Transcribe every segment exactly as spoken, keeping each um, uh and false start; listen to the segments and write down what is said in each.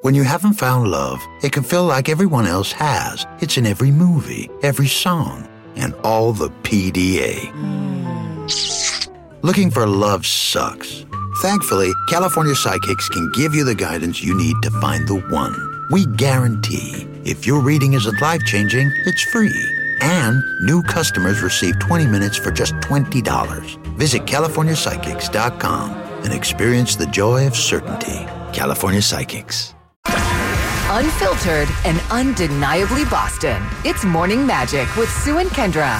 When you haven't found love, it can feel like everyone else has. It's in every movie, every song, and all the P D A. Mm. Looking for love sucks. Thankfully, California Psychics can give you the guidance you need to find the one. We guarantee if your reading isn't life-changing, it's free. And new customers receive twenty minutes for just twenty dollars. Visit California Psychics dot com and experience the joy of certainty. California Psychics. Unfiltered and undeniably Boston. It's Morning Magic with Sue and Kendra.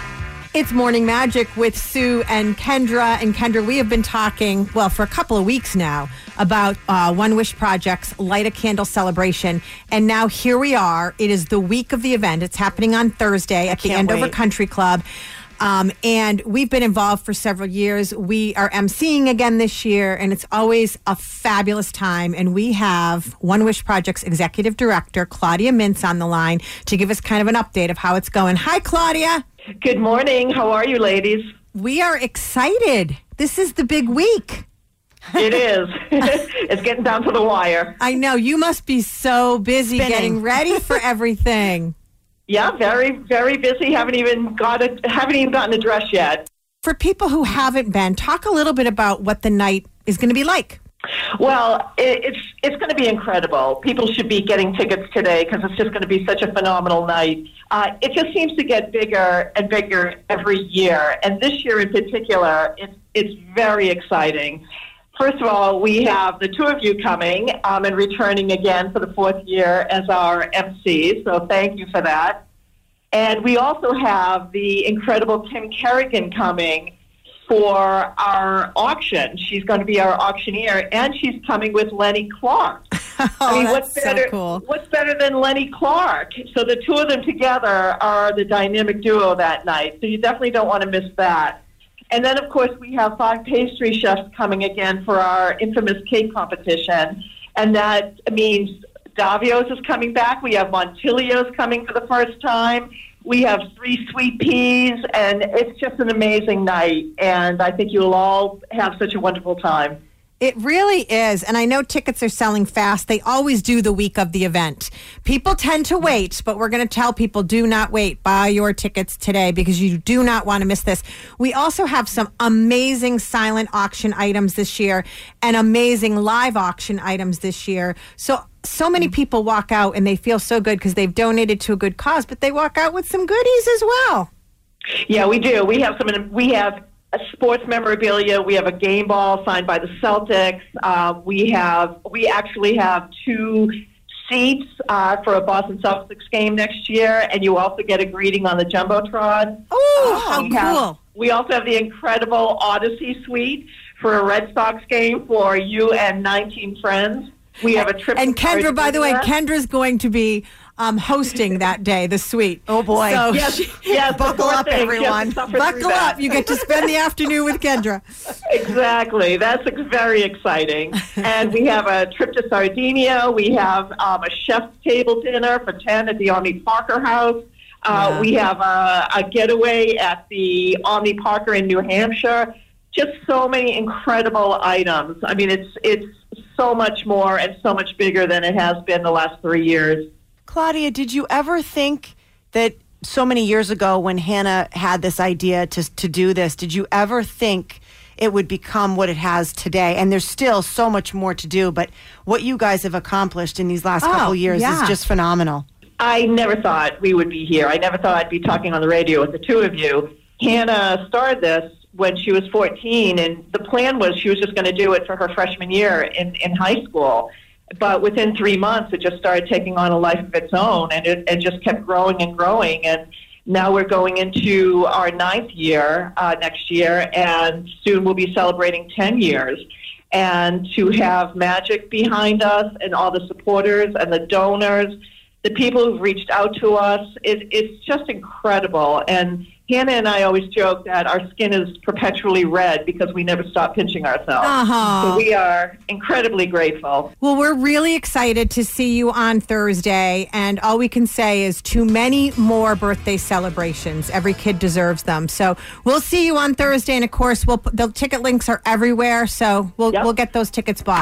It's Morning Magic with Sue and Kendra. And Kendra, we have been talking, well, for a couple of weeks now about uh, One Wish Project's Light a Candle celebration. And now here we are. It is the week of the event. It's happening on Thursday at the Andover wait. Country Club. Um, and we've been involved for several years. We are emceeing again this year, and it's always a fabulous time. And we have One Wish Project's Executive Director, Claudia Mintz, on the line to give us kind of an update of how it's going. Hi, Claudia. Good morning. How are you, ladies? We are excited. This is the big week. It is. It's getting down to the wire. I know. You must be so busy Spinning. getting ready for everything. Yeah, very, very busy. Haven't even got it. Haven't even gotten a dress yet. For people who haven't been, talk a little bit about what the night is going to be like. Well, it, it's it's going to be incredible. People should be getting tickets today because it's just going to be such a phenomenal night. Uh, it just seems to get bigger and bigger every year, and this year in particular, it's it's very exciting. First of all, we have the two of you coming um, and returning again for the fourth year as our M Cs, so thank you for that. And we also have the incredible Kim Kerrigan coming for our auction. She's going to be our auctioneer, and she's coming with Lenny Clark. oh, I mean, that's what's better, so cool. What's better than Lenny Clark? So the two of them together are the dynamic duo that night, so you definitely don't want to miss that. And then, of course, we have five pastry chefs coming again for our infamous cake competition. And that means Davio's is coming back. We have Montilio's coming for the first time. We have three sweet peas. And it's just an amazing night. And I think you'll all have such a wonderful time. It really is. And I know tickets are selling fast. They always do the week of the event. People tend to wait, but we're going to tell people do not wait. Buy your tickets today because you do not want to miss this. We also have some amazing silent auction items this year and amazing live auction items this year. So, so many people walk out and they feel so good because they've donated to a good cause, but they walk out with some goodies as well. Yeah, we do. We have some, we have a sports memorabilia. We have a game ball signed by the Celtics. Uh, we have we actually have two seats uh, for a Boston Celtics game next year, and you also get a greeting on the Jumbotron. Oh, how we cool. Have, we also have the incredible Odyssey suite for a Red Sox game for you and nineteen friends. We have a trip. And Kendra, by the way, Kendra's going to be um, hosting that day, the suite. Oh, boy. So yes, yes, buckle up, everyone. Buckle up. You get to spend the afternoon with Kendra. Exactly. That's ex- very exciting. And we have a trip to Sardinia. We have um, a chef's table dinner for ten at the Omni Parker House. Uh, yeah. We have a, a getaway at the Omni Parker in New Hampshire. Just so many incredible items. I mean, it's it's so much more and so much bigger than it has been the last three years. Claudia, did you ever think that so many years ago when Hannah had this idea to to do this, did you ever think it would become what it has today? And there's still so much more to do, but what you guys have accomplished in these last oh, couple years yeah. is just phenomenal. I never thought we would be here. I never thought I'd be talking on the radio with the two of you. Hannah started this when she was fourteen, and the plan was she was just going to do it for her freshman year in, in high school. But within three months, it just started taking on a life of its own, and it, it just kept growing and growing. And now we're going into our ninth year uh, next year, and soon we'll be celebrating ten years. And to have Magic behind us and all the supporters and the donors, the people who've reached out to us, it, it's just incredible. And Hannah and I always joke that our skin is perpetually red because we never stop pinching ourselves. Uh-huh. So we are incredibly grateful. Well, we're really excited to see you on Thursday, and all we can say is too many more birthday celebrations. Every kid deserves them. So we'll see you on Thursday, and of course, we'll the ticket links are everywhere, so we'll Yep. we'll get those tickets bought.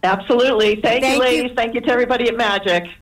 Absolutely. Thank, Thank you, you. ladies. Thank you to everybody at Magic.